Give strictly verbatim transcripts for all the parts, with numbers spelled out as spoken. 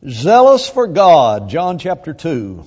Zealous for God, John chapter two.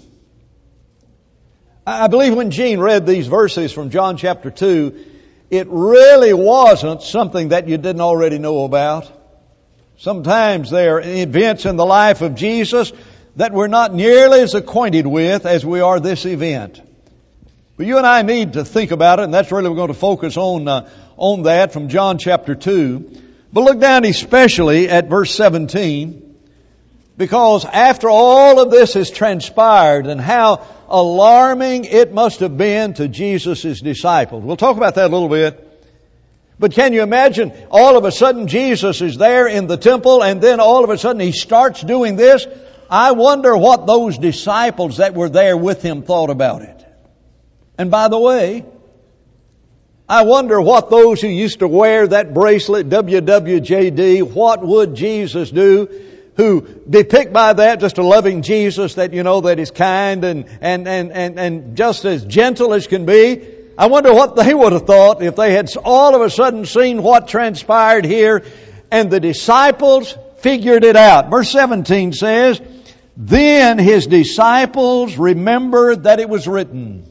I believe when Gene read these verses from John chapter two, it really wasn't something that you didn't already know about. Sometimes there are events in the life of Jesus that we're not nearly as acquainted with as we are this event. But you and I need to think about it, and that's really we're going to focus on uh, on that from John chapter two. But look down especially at verse seventeen. Because after all of this has transpired and how alarming it must have been to Jesus' disciples. We'll talk about that a little bit. But can you imagine all of a sudden Jesus is there in the temple and then all of a sudden He starts doing this? I wonder what those disciples that were there with Him thought about it. And by the way, I wonder what those who used to wear that bracelet, W W J D, what would Jesus do? Who depict by that just a loving Jesus that, you know, that is kind and, and, and, and, and just as gentle as can be. I wonder what they would have thought if they had all of a sudden seen what transpired here and the disciples figured it out. Verse seventeen says, then His disciples remembered that it was written,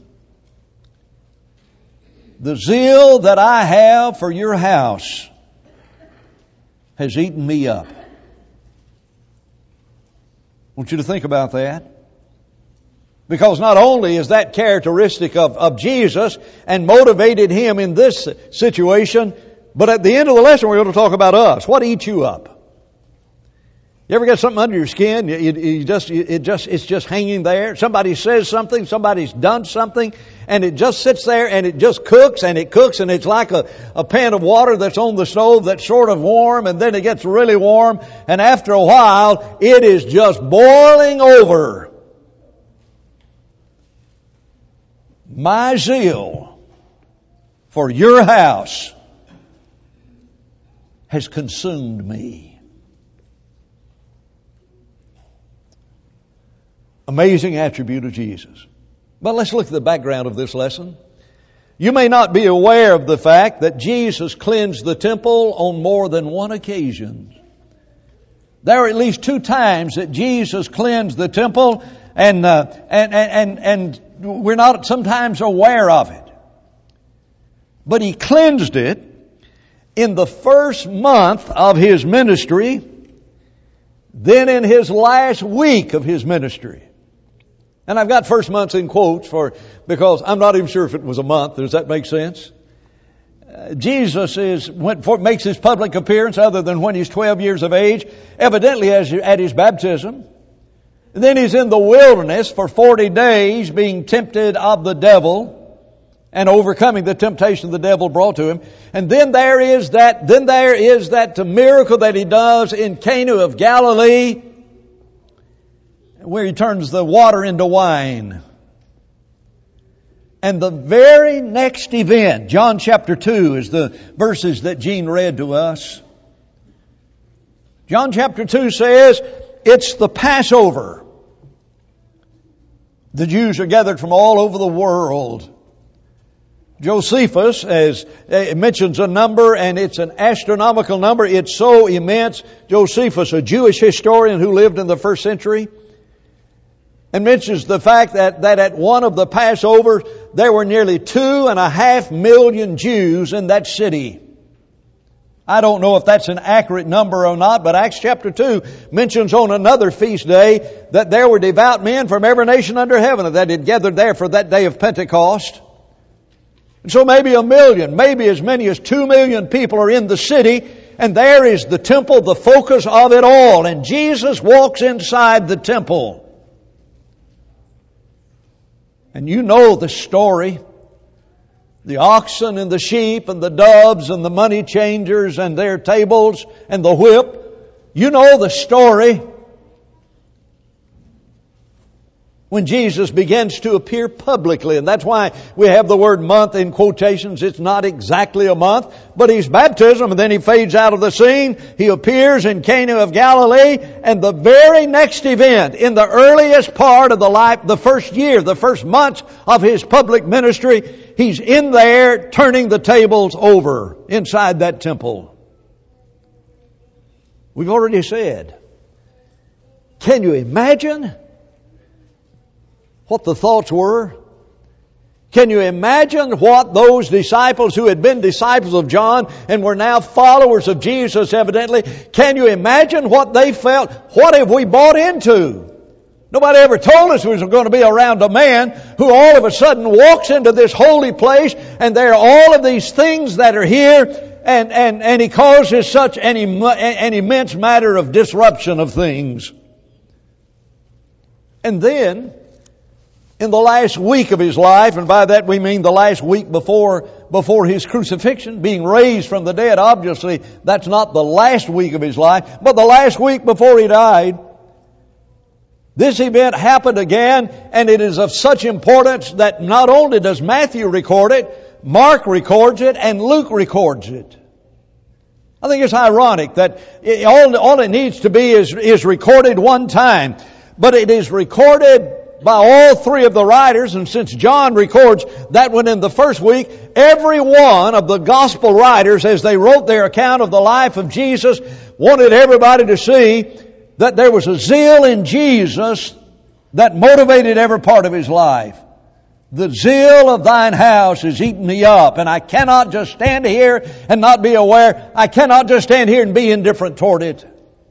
the zeal that I have for your house has eaten me up. I want you to think about that. Because not only is that characteristic of, of Jesus and motivated Him in this situation, but at the end of the lesson we're going to talk about us. What eats you up? You ever get something under your skin? You, you, you just, you, it just, it's just hanging there. Somebody says something, somebody's done something, and it just sits there and it just cooks and it cooks and it's like a, a pan of water that's on the stove that's sort of warm and then it gets really warm and after a while it is just boiling over. My zeal for your house has consumed me. Amazing attribute of Jesus. But let's look at the background of this lesson. You may not be aware of the fact that Jesus cleansed the temple on more than one occasion. There are at least two times that Jesus cleansed the temple and, uh, and, and, and, and we're not sometimes aware of it. But He cleansed it in the first month of His ministry, then in His last week of His ministry. And I've got first months in quotes for, because I'm not even sure if it was a month. Does that make sense? Uh, Jesus is, when, for, makes His public appearance other than when He's twelve years of age, evidently as, at His baptism. And then He's in the wilderness for forty days being tempted of the devil and overcoming the temptation the devil brought to Him. And then there is that, then there is that miracle that He does in Cana of Galilee, where He turns the water into wine. And the very next event, John chapter two is the verses that Gene read to us. John chapter two says, it's the Passover. The Jews are gathered from all over the world. Josephus, as it mentions a number, and it's an astronomical number. It's so immense. Josephus, a Jewish historian who lived in the first century, and mentions the fact that, that at one of the Passovers, there were nearly two and a half million Jews in that city. I don't know if that's an accurate number or not, but Acts chapter two mentions on another feast day that there were devout men from every nation under heaven that had gathered there for that day of Pentecost. And so maybe a million, maybe as many as two million people are in the city, and there is the temple, the focus of it all. And Jesus walks inside the temple. And you know the story. The oxen and the sheep and the doves and the money changers and their tables and the whip. You know the story. When Jesus begins to appear publicly, and that's why we have the word month in quotations. It's not exactly a month, but His baptism, and then He fades out of the scene. He appears in Cana of Galilee, and the very next event, in the earliest part of the life, the first year, the first months of His public ministry, He's in there turning the tables over inside that temple. We've already said, Can you imagine what the thoughts were? Can you imagine what those disciples who had been disciples of John and were now followers of Jesus evidently, can you imagine what they felt? What have we bought into? Nobody ever told us we was going to be around a man who all of a sudden walks into this holy place and there are all of these things that are here and, and, and he causes such an, Im- an immense matter of disruption of things. And then, in the last week of his life, and by that we mean the last week before, before his crucifixion, being raised from the dead, obviously that's not the last week of his life, but the last week before he died, this event happened again, and it is of such importance that not only does Matthew record it, Mark records it, and Luke records it. I think it's ironic that it, all, all it needs to be is, is recorded one time, but it is recorded by all three of the writers, and since John records that one in the first week, every one of the gospel writers, as they wrote their account of the life of Jesus, wanted everybody to see that there was a zeal in Jesus that motivated every part of his life. The zeal of thine house is eating me up, and I cannot just stand here and not be aware. I cannot just stand here and be indifferent toward it.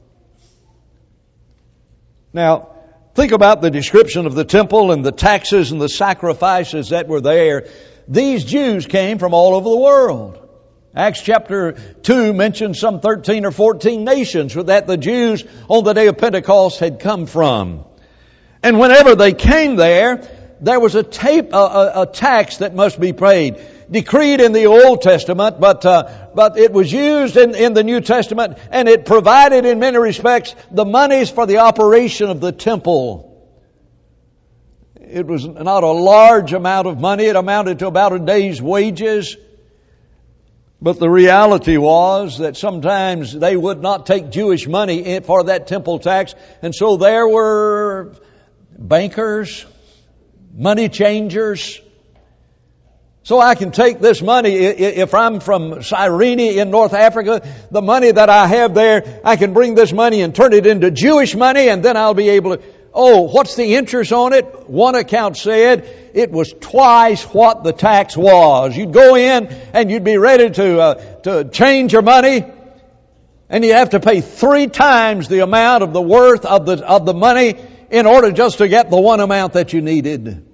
Now, think about the description of the temple and the taxes and the sacrifices that were there. These Jews came from all over the world. Acts chapter two mentions some thirteen or fourteen nations that the Jews on the day of Pentecost had come from. And whenever they came there, there was a, tape, a, a, a tax that must be paid. Decreed in the Old Testament, but uh, but it was used in, in the New Testament, and it provided in many respects the monies for the operation of the temple. It was not a large amount of money. It amounted to about a day's wages. But the reality was that sometimes they would not take Jewish money for that temple tax, and so there were bankers, money changers. So I can take this money, if I'm from Cyrene in North Africa, the money that I have there, I can bring this money and turn it into Jewish money, and then I'll be able to, oh, what's the interest on it? One account said it was twice what the tax was. You'd go in and you'd be ready to, uh, to change your money, and you have to pay three times the amount of the worth of the, of the money in order just to get the one amount that you needed.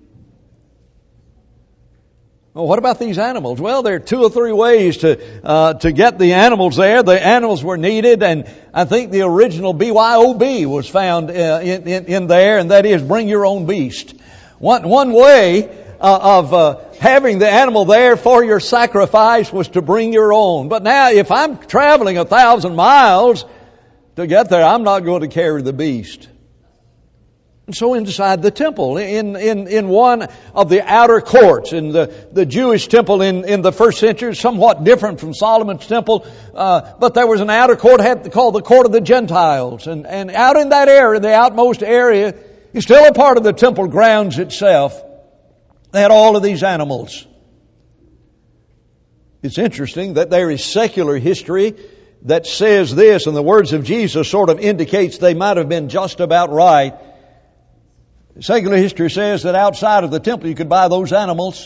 Well, what about these animals? Well, there are two or three ways to uh, to get the animals there. The animals were needed, and I think the original B Y O B was found uh, in, in, in there, and that is bring your own beast. One one way uh, of uh, having the animal there for your sacrifice was to bring your own. But now, if I'm traveling a thousand miles to get there, I'm not going to carry the beast. And so inside the temple, in, in, in one of the outer courts, in the, the Jewish temple in, in the first century, somewhat different from Solomon's temple, uh, but there was an outer court had, called the court of the Gentiles. And, and out in that area, the outmost area, is still a part of the temple grounds itself. They had all of these animals. It's interesting that there is secular history that says this, and the words of Jesus sort of indicates they might have been just about right. Secular history says that outside of the temple you could buy those animals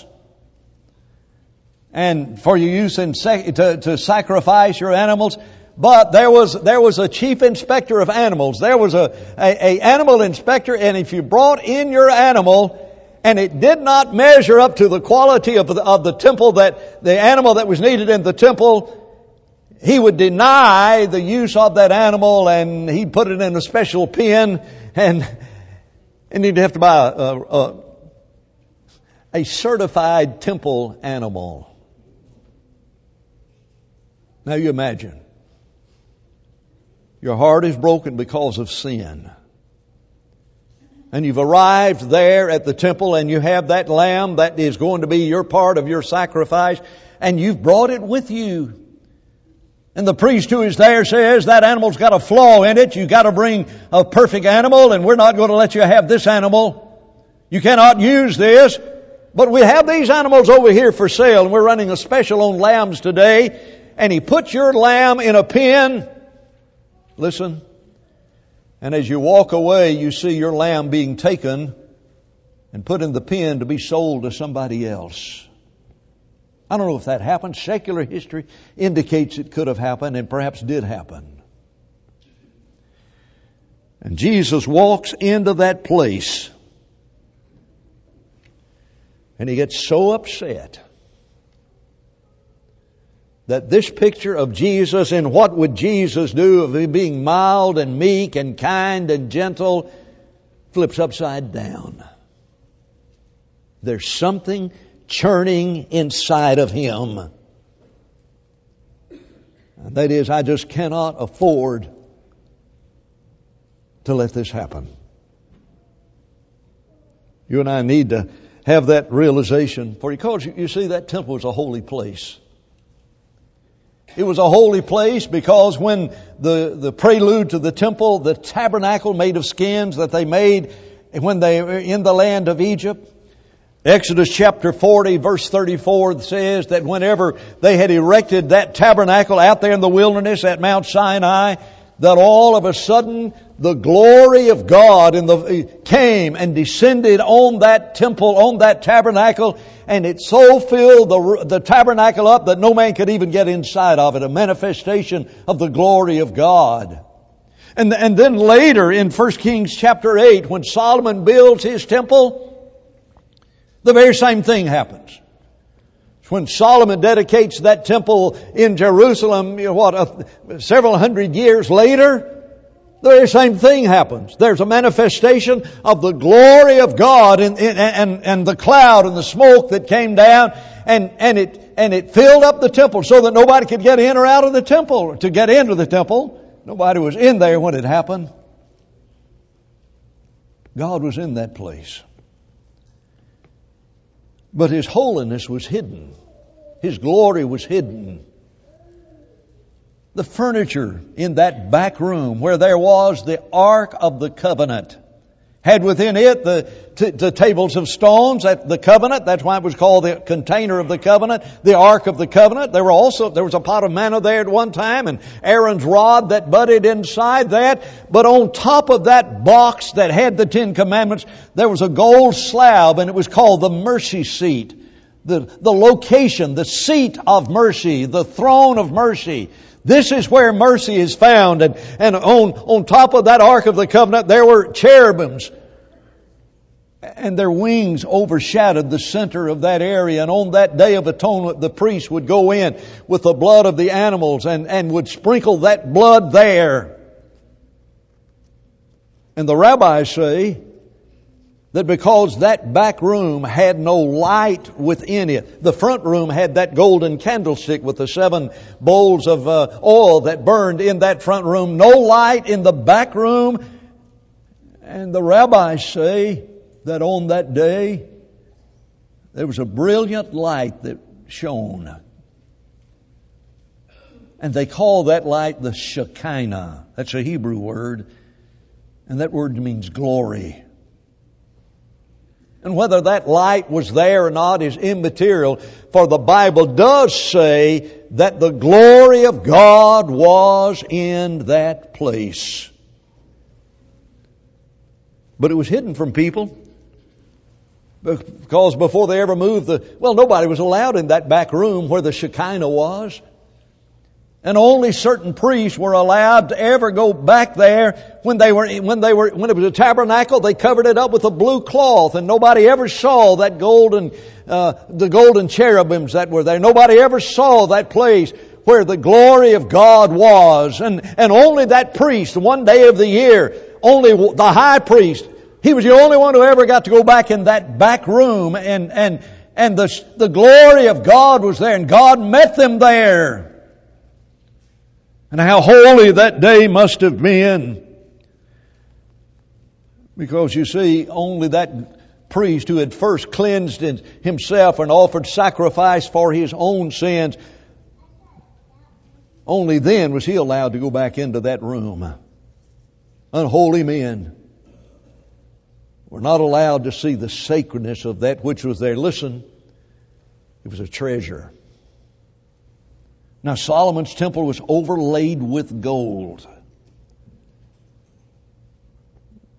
and for your use in sec- to, to sacrifice your animals. But there was there was a chief inspector of animals. There was a, a, a animal inspector, and if you brought in your animal and it did not measure up to the quality of the, of the temple, that the animal that was needed in the temple, he would deny the use of that animal, and he'd put it in a special pen, and And you'd have to buy a, a, a certified temple animal. Now you imagine. Your heart is broken because of sin. And you've arrived there at the temple and you have that lamb that is going to be your part of your sacrifice, and you've brought it with you. And the priest who is there says that animal's got a flaw in it. You've got to bring a perfect animal, and we're not going to let you have this animal. You cannot use this. But we have these animals over here for sale, and we're running a special on lambs today. And he puts your lamb in a pen. Listen. And as you walk away, you see your lamb being taken and put in the pen to be sold to somebody else. I don't know if that happened. Secular history indicates it could have happened and perhaps did happen. And Jesus walks into that place. And he gets so upset that this picture of Jesus and what would Jesus do of him being mild and meek and kind and gentle flips upside down. There's something churning inside of him. And that is, I just cannot afford to let this happen. You and I need to have that realization. For because you see, that temple was a holy place. It was a holy place because when the, the prelude to the temple, the tabernacle made of skins that they made when they were in the land of Egypt, Exodus chapter forty verse thirty-four says that whenever they had erected that tabernacle out there in the wilderness at Mount Sinai, that all of a sudden the glory of God in the, came and descended on that temple, on that tabernacle, and it so filled the, the tabernacle up that no man could even get inside of it, a manifestation of the glory of God. And, and then later in First Kings chapter eight, when Solomon builds his temple, the very same thing happens. When Solomon dedicates that temple in Jerusalem, you know what, uh, several hundred years later, the very same thing happens. There's a manifestation of the glory of God and, and, and the cloud and the smoke that came down, and, and it, and it filled up the temple so that nobody could get in or out of the temple. To get into the temple, nobody was in there when it happened. God was in that place. But His holiness was hidden. His glory was hidden. The furniture in that back room where there was the Ark of the Covenant had within it the, t- the tables of stones at the covenant. That's why it was called the container of the covenant, the Ark of the Covenant. There were also, there was a pot of manna there at one time, and Aaron's rod that budded inside that. But on top of that box that had the Ten Commandments, there was a gold slab, and it was called the mercy seat. The, the location, the seat of mercy, the throne of mercy. This is where mercy is found. And, and on, on top of that Ark of the Covenant, there were cherubims. And their wings overshadowed the center of that area. And on that Day of Atonement, the priest would go in with the blood of the animals and, and would sprinkle that blood there. And the rabbis say that because that back room had no light within it, the front room had that golden candlestick with the seven bowls of uh, oil that burned in that front room, no light in the back room. And the rabbis say that on that day, there was a brilliant light that shone. And they call that light the Shekinah. That's a Hebrew word. And that word means glory. And whether that light was there or not is immaterial, for the Bible does say that the glory of God was in that place. But it was hidden from people, because before they ever moved the, well, nobody was allowed in that back room where the Shekinah was. And only certain priests were allowed to ever go back there. When they were, when they were, when it was a tabernacle, they covered it up with a blue cloth, and nobody ever saw that golden, uh, the golden cherubims that were there. Nobody ever saw that place where the glory of God was. And, and only that priest, one day of the year, only the high priest, he was the only one who ever got to go back in that back room, and, and, and the, the glory of God was there, and God met them there. And how holy that day must have been. Because you see, only that priest who had first cleansed himself and offered sacrifice for his own sins, only then was he allowed to go back into that room. Unholy men were not allowed to see the sacredness of that which was there. Listen, it was a treasure. Now, Solomon's temple was overlaid with gold.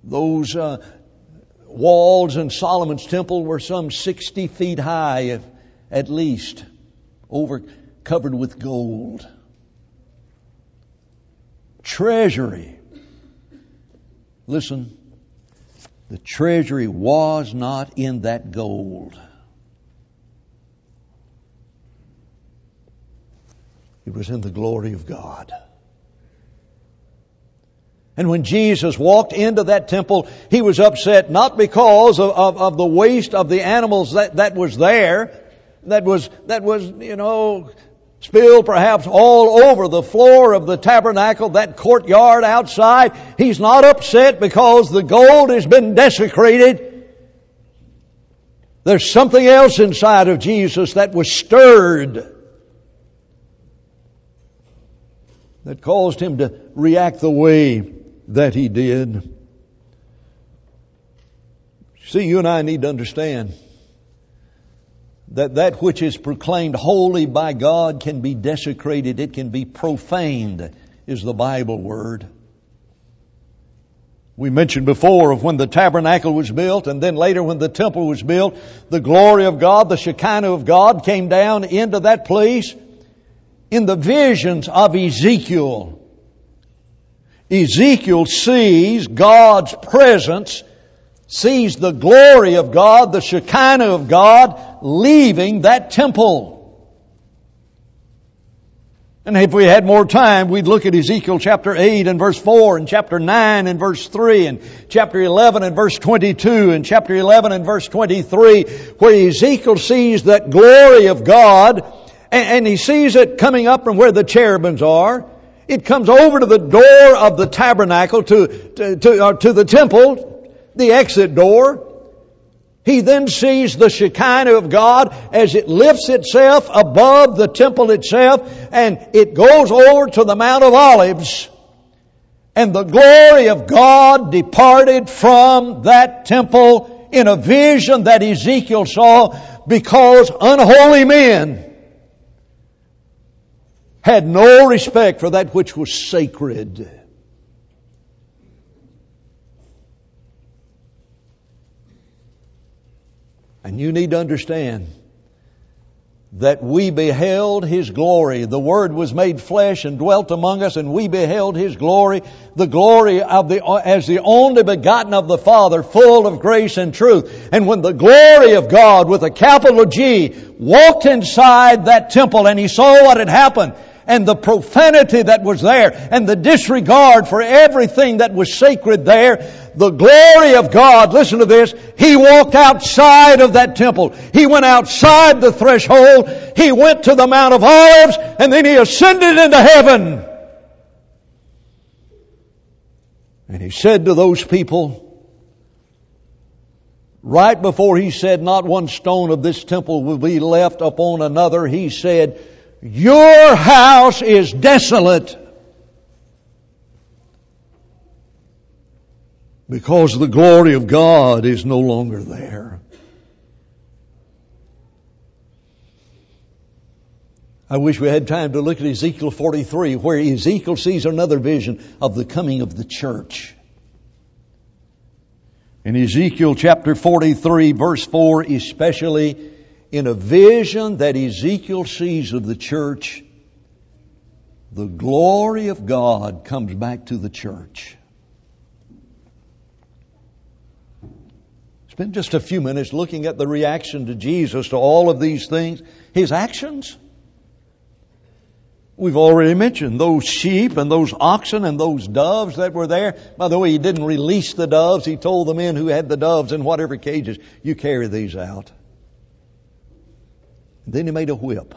Those uh, walls in Solomon's temple were some sixty feet high, at least, over covered with gold. Treasury. Listen, the treasury was not in that gold. It was in the glory of God. And when Jesus walked into that temple, He was upset not because of, of, of the waste of the animals that, that was there, that was, that was, you know, spilled perhaps all over the floor of the tabernacle, that courtyard outside. He's not upset because the gold has been desecrated. There's something else inside of Jesus that was stirred, that caused Him to react the way that He did. See, you and I need to understand that that which is proclaimed holy by God can be desecrated. It can be profaned, is the Bible word. We mentioned before of when the tabernacle was built, and then later when the temple was built, the glory of God, the Shekinah of God, came down into that place. In the visions of Ezekiel, Ezekiel sees God's presence, sees the glory of God, the Shekinah of God, leaving that temple. And if we had more time, we'd look at Ezekiel chapter eight and verse four, and chapter nine and verse three, and chapter eleven and verse twenty-two, and chapter eleven and verse twenty-three, where Ezekiel sees that glory of God, and, and he sees it coming up from where the cherubims are. It comes over to the door of the tabernacle, to, to, to, uh, to the temple, the exit door. He then sees the Shekinah of God as it lifts itself above the temple itself, and it goes over to the Mount of Olives. And the glory of God departed from that temple in a vision that Ezekiel saw, because unholy men had no respect for that which was sacred. And you need to understand that we beheld His glory. The Word was made flesh and dwelt among us, and we beheld His glory, the glory of the as the only begotten of the Father, full of grace and truth. And when the glory of God, with a capital G, walked inside that temple, and He saw what had happened, and the profanity that was there, and the disregard for everything that was sacred there, the glory of God, listen to this, He walked outside of that temple. He went outside the threshold. He went to the Mount of Olives, and then He ascended into heaven. And He said to those people, right before He said, not one stone of this temple will be left upon another, He said, your house is desolate, because the glory of God is no longer there. I wish we had time to look at Ezekiel forty-three, where Ezekiel sees another vision of the coming of the church. In Ezekiel chapter forty-three, verse four, especially, in a vision that Ezekiel sees of the church, the glory of God comes back to the church. Spend just a few minutes looking at the reaction to Jesus to all of these things. His actions. We've already mentioned those sheep and those oxen and those doves that were there. By the way, He didn't release the doves. He told the men who had the doves in whatever cages, you carry these out. Then He made a whip.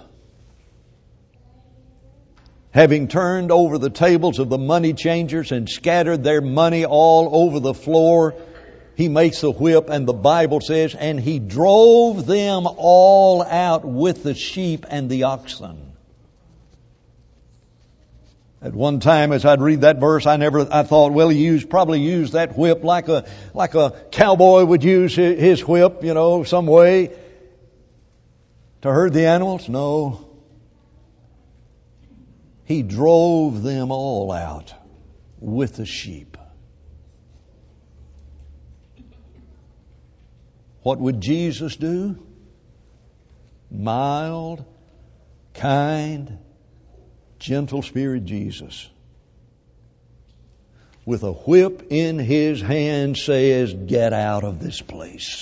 Having turned over the tables of the money changers and scattered their money all over the floor, He makes a whip, and the Bible says, and He drove them all out with the sheep and the oxen. At one time, as I'd read that verse, I never, I thought, well, He used, probably used that whip like a, like a cowboy would use his whip, you know, some way to herd the animals. No. He drove them all out with the sheep. What would Jesus do? Mild, kind, gentle spirit Jesus, with a whip in His hand, says, get out of this place.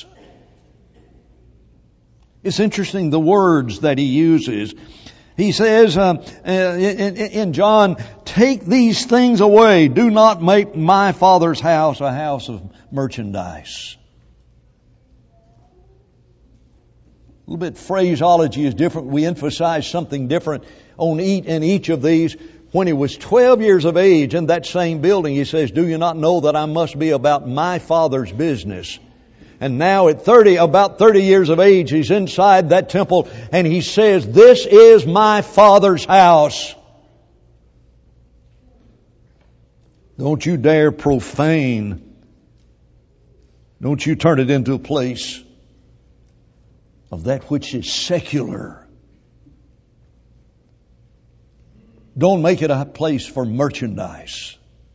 It's interesting the words that He uses. He says uh, in, in John, take these things away. Do not make my Father's house a house of merchandise. A little bit phraseology is different. We emphasize something different on each, in each of these. When He was twelve years of age in that same building, He says, do you not know that I must be about my Father's business? And now at thirty, about thirty years of age, He's inside that temple and He says, this is my Father's house. Don't you dare profane. Don't you turn it into a place of that which is secular. Don't make it a place for merchandise.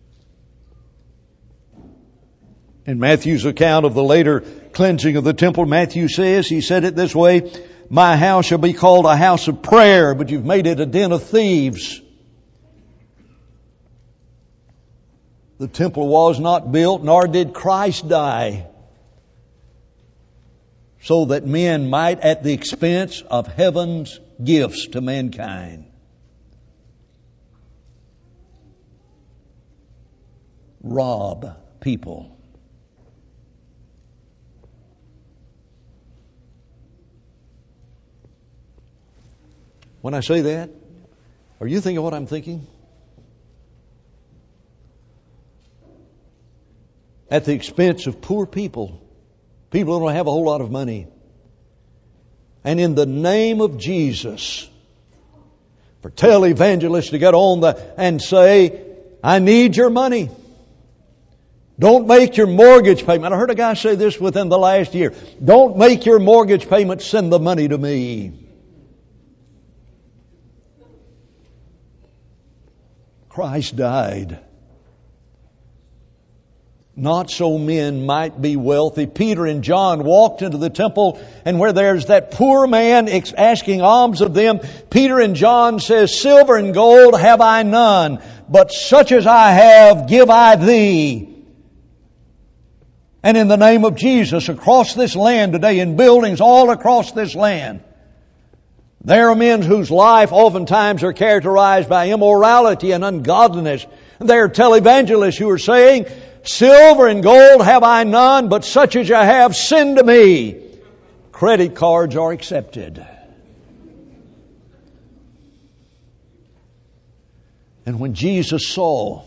In Matthew's account of the later cleansing of the temple, Matthew says, he said it this way, my house shall be called a house of prayer, but you've made it a den of thieves. The temple was not built, nor did Christ die, so that men might, at the expense of heaven's gifts to mankind, rob people. When I say that, are you thinking what I'm thinking? At the expense of poor people. People who don't have a whole lot of money. And in the name of Jesus, for televangelists to get on the and say, I need your money. Don't make your mortgage payment. I heard a guy say this within the last year. Don't make your mortgage payment, send the money to me. Christ died not so men might be wealthy. Peter and John walked into the temple, and where there's that poor man asking alms of them, Peter and John says, silver and gold have I none, but such as I have give I thee. And in the name of Jesus, across this land today, in buildings all across this land, there are men whose life oftentimes are characterized by immorality and ungodliness. There are televangelists who are saying, silver and gold have I none, but such as I have, send to me. Credit cards are accepted. And when Jesus saw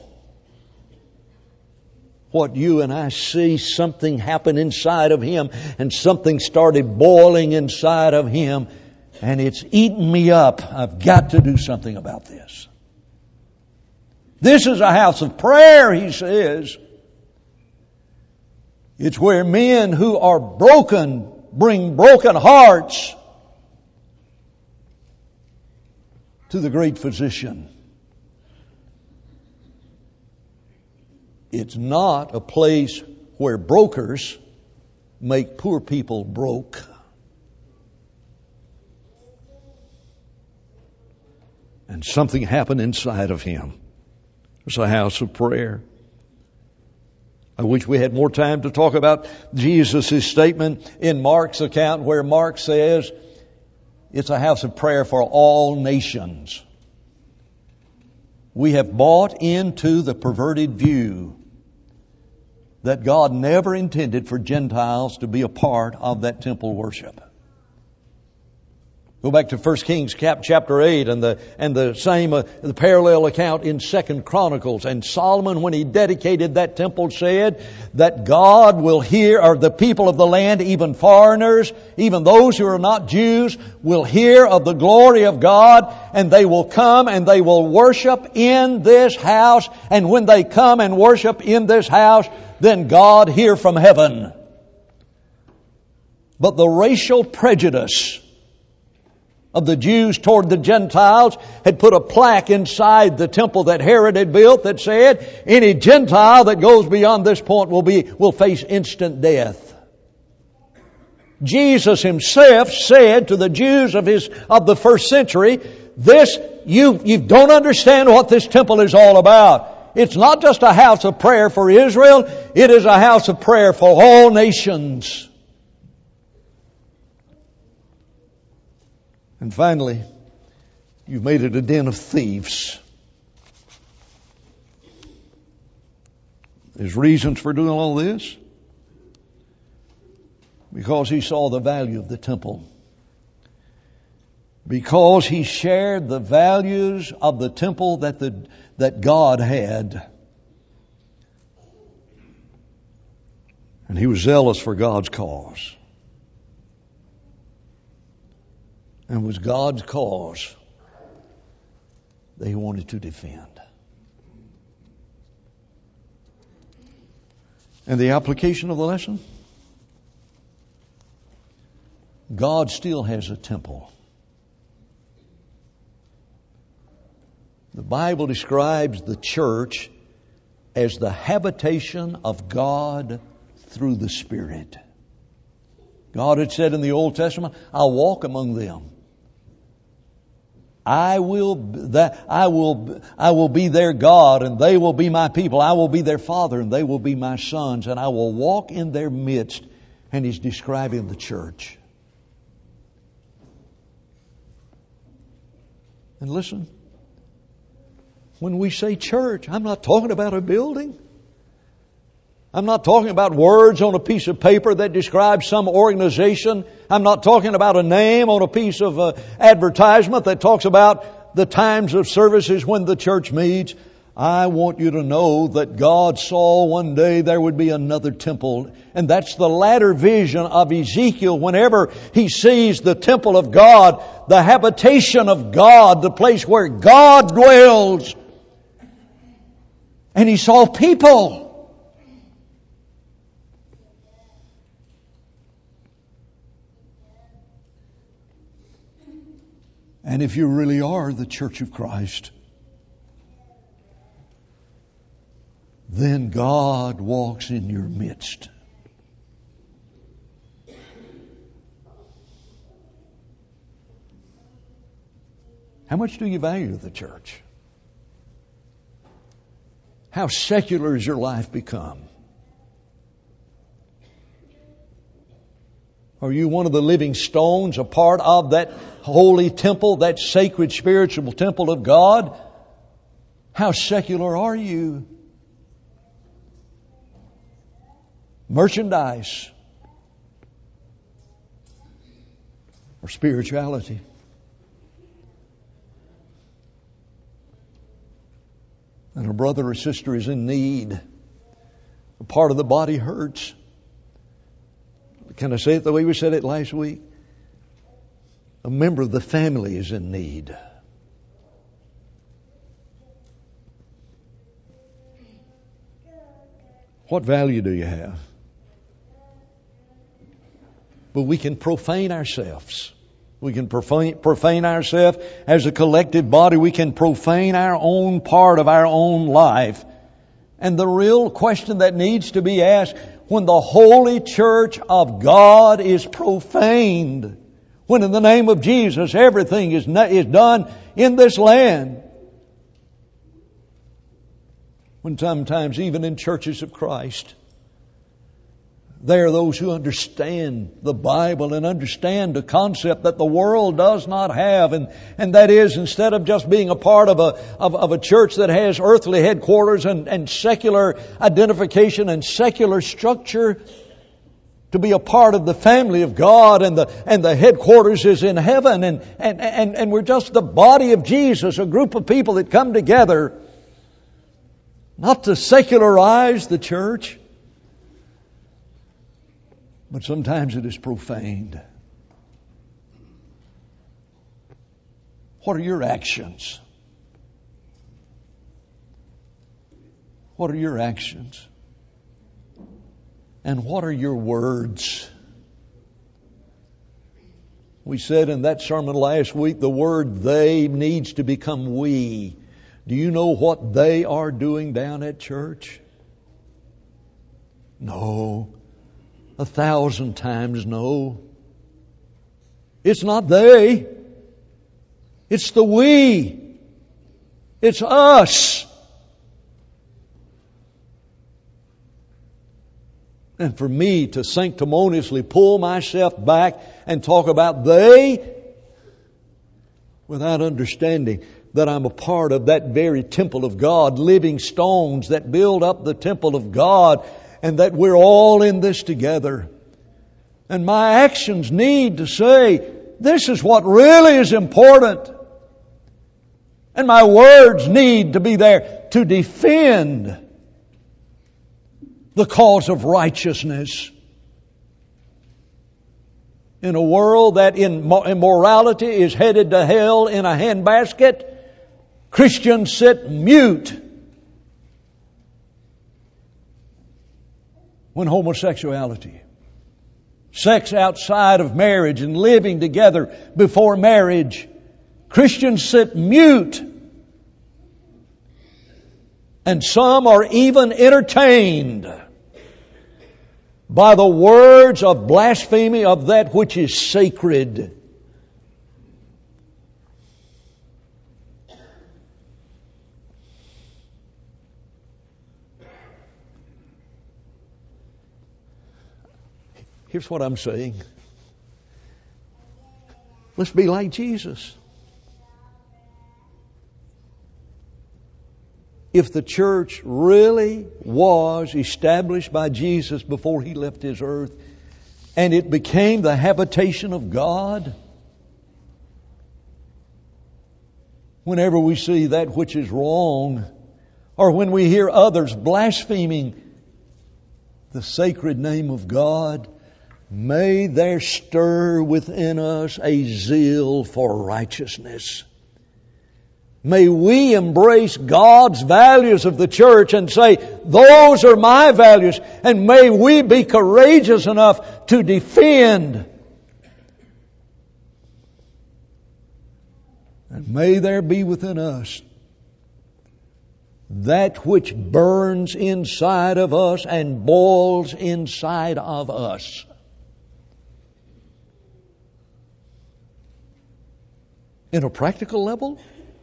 what you and I see, something happened inside of Him, and something started boiling inside of Him, and it's eaten me up. I've got to do something about this. This is a house of prayer, He says. It's where men who are broken bring broken hearts to the great physician. It's not a place where brokers make poor people broke. And something happened inside of him. It's a house of prayer. I wish we had more time to talk about Jesus' statement in Mark's account, where Mark says it's a house of prayer for all nations. We have bought into the perverted view that God never intended for Gentiles to be a part of that temple worship. Go back to First Kings chapter eight and the and the same uh, the parallel account in Second Chronicles. And Solomon, when he dedicated that temple, said that God will hear, or the people of the land, even foreigners, even those who are not Jews, will hear of the glory of God, and they will come and they will worship in this house. And when they come and worship in this house, then God hear from heaven. But the racial prejudice of the Jews toward the Gentiles had put a plaque inside the temple that Herod had built that said, any Gentile that goes beyond this point will be will face instant death. Jesus Himself said to the Jews of His of the first century, this, you, you don't understand what this temple is all about. It's not just a house of prayer for Israel, it is a house of prayer for all nations. And finally, you've made it a den of thieves. There's reasons for doing all this. Because he saw the value of the temple. Because he shared the values of the temple that the that God had. And he was zealous for God's cause. And it was God's cause that he wanted to defend. And the application of the lesson? God still has a temple. The Bible describes the church as the habitation of God through the Spirit. God had said in the Old Testament, I'll walk among them. I will that I will I will be their God and they will be my people. I will be their father and they will be my sons, and I will walk in their midst. And He's describing the church. And listen, when we say church, I'm not talking about a building. I'm not talking about words on a piece of paper that describes some organization. I'm not talking about a name on a piece of uh, advertisement that talks about the times of services when the church meets. I want you to know that God saw one day there would be another temple. And that's the latter vision of Ezekiel whenever he sees the temple of God, the habitation of God, the place where God dwells. And he saw people. And if you really are the Church of Christ, then God walks in your midst. How much do you value the church? How secular has your life become? Are you one of the living stones, a part of that holy temple, that sacred spiritual temple of God? How secular are you? Merchandise or spirituality? And a brother or sister is in need. A part of the body hurts. Can I say it the way we said it last week? A member of the family is in need. What value do you have? But we can profane ourselves. We can profane, profane ourselves as a collective body. We can profane our own part of our own life. And the real question that needs to be asked, when the holy church of God is profaned, when in the name of Jesus everything is, is done in this land, when sometimes even in churches of Christ, there are those who understand the Bible and understand a concept that the world does not have. And, and that is, instead of just being a part of a, of, of a church that has earthly headquarters and, and secular identification and secular structure, to be a part of the family of God, and the, and the headquarters is in heaven. And, and, and, and we're just the body of Jesus, a group of people that come together, not to secularize the church, but sometimes it is profaned. What are your actions? What are your actions? And what are your words? We said in that sermon last week, the word they needs to become we. Do you know what they are doing down at church? No. A thousand times no. It's not they. It's the we. It's us. And for me to sanctimoniously pull myself back and talk about they without understanding that I'm a part of that very temple of God, living stones that build up the temple of God, and that we're all in this together. And my actions need to say, this is what really is important. And my words need to be there to defend the cause of righteousness. In a world that in immorality is headed to hell in a handbasket, Christians sit mute when homosexuality, sex outside of marriage and living together before marriage, Christians sit mute. And some are even entertained by the words of blasphemy of that which is sacred. Here's what I'm saying. Let's be like Jesus. If the church really was established by Jesus before He left His earth, and it became the habitation of God, whenever we see that which is wrong, or when we hear others blaspheming the sacred name of God, may there stir within us a zeal for righteousness. May we embrace God's values of the church and say, those are my values. And may we be courageous enough to defend. And may there be within us that which burns inside of us and boils inside of us. In a practical level,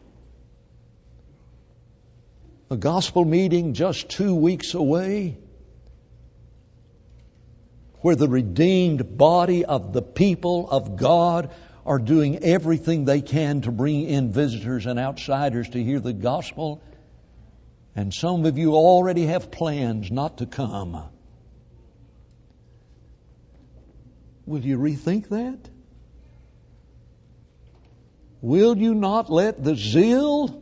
a gospel meeting just two weeks away, where the redeemed body of the people of God are doing everything they can to bring in visitors and outsiders to hear the gospel. And some of you already have plans not to come. Will you rethink that? Will you not let the zeal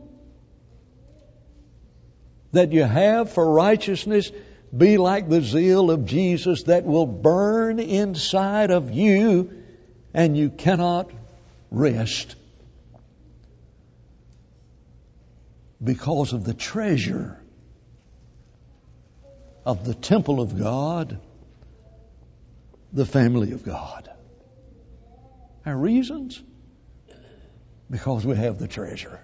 that you have for righteousness be like the zeal of Jesus that will burn inside of you and you cannot rest because of the treasure of the temple of God, the family of God. Our reasons? Because we have the treasure.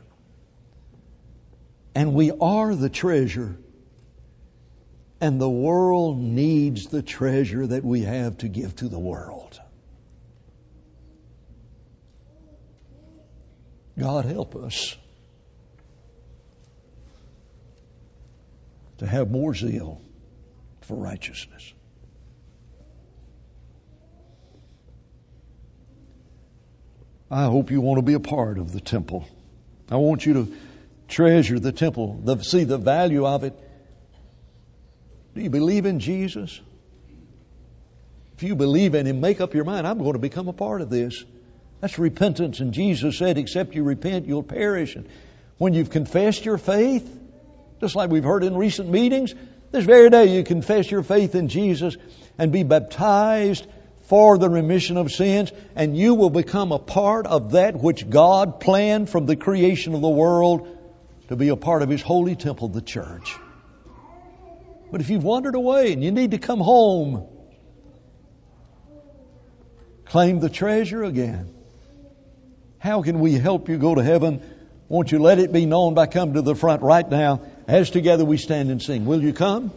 And we are the treasure. And the world needs the treasure that we have to give to the world. God help us to have more zeal for righteousness. I hope you want to be a part of the temple. I want you to treasure the temple, the, see the value of it. Do you believe in Jesus? If you believe in Him, make up your mind, I'm going to become a part of this. That's repentance. And Jesus said, except you repent, you'll perish. And when you've confessed your faith, just like we've heard in recent meetings, this very day you confess your faith in Jesus and be baptized for the remission of sins, and you will become a part of that which God planned from the creation of the world to be a part of His holy temple, the church. But if you've wandered away and you need to come home, claim the treasure again. How can we help you go to heaven? Won't you let it be known by coming to the front right now as together we stand and sing. Will you come?